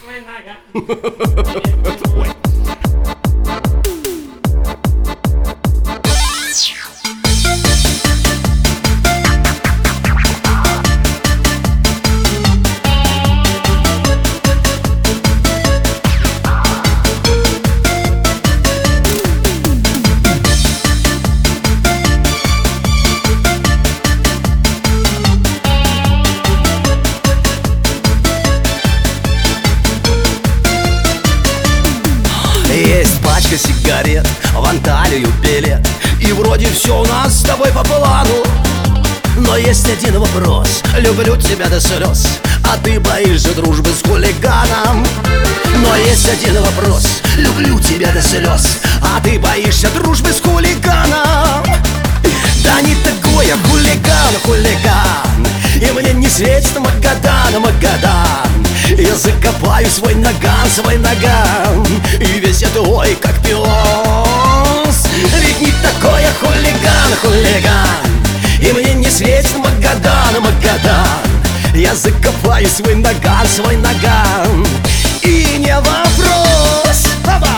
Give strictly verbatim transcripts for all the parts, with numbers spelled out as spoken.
свой наган. Есть пачка сигарет, в Анталию билет, и вроде все у нас с тобой по плану. Но есть один вопрос: люблю тебя до слез, а ты боишься дружбы с хулиганом. Но есть один вопрос: люблю тебя до слез, а ты боишься дружбы с хулиганом. Да не такой я хулиган, хулиган, и мне не светит Магадан, Магадан. Я закопаю свой наган, свой наган, и весь я твой, как пес. Ведь не такой я хулиган, хулиган, и мне не светит Магадан, Магадан. Я закопаю свой наган, свой наган, и не вопрос. Оба!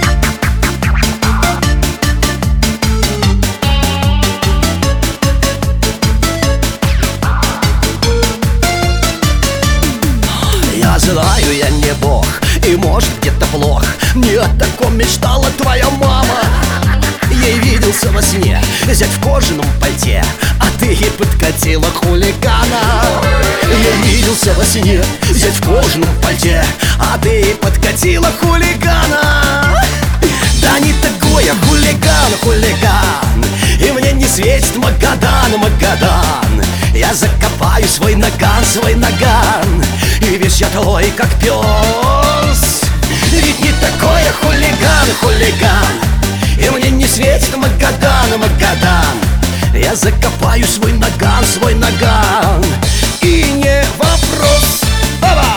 Я знаю, я не бог, и может где-то плох. Не о таком мечтала твоя мама. Ей виделся во сне зять в кожаном пальте, а ты ей подкатила хулигана. Ей виделся во сне зять в кожаном пальте, а ты ей подкатила хулигана. Да не такой я хулиган, хулиган, и мне не светит Магадан, Магадан. Я закопаю свой наган, свой наган, и весь я твой, как пес. Ведь не такой я хулиган, хулиган, и мне не светит Магадан, Магадан. Я закопаю свой наган, свой наган, и не вопрос. Оба!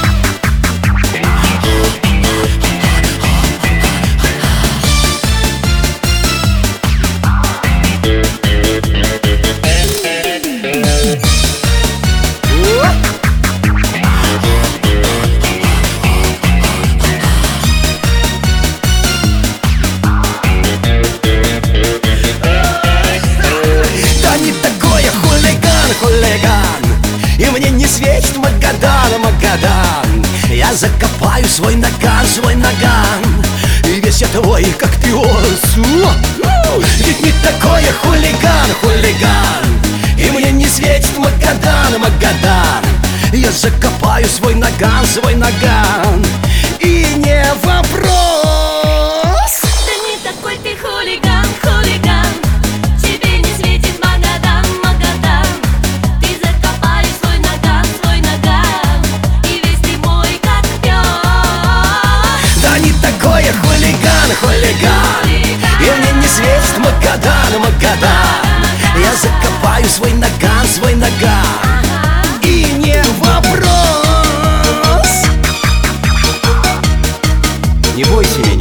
Хулиган, и мне не светит Магадан, Магадан. Я закопаю свой наган, свой наган, и весь я твой, как пес. Ведь не такой я хулиган, хулиган, и мне не светит Магадан, Магадан. Я закопаю свой наган, свой наган, и не вопрос. Да не такой ты хулиган, хулиган, тебе не светит Магадан, Магадан. Ты закопаешь свой наган, свой наган, и весь ты мой, как пес. Да не такой я хулиган, хулиган, и мне не светит Магадан, Магадан. Я закопаю свой наган, свой наган, и не вопрос. Не бойся меня.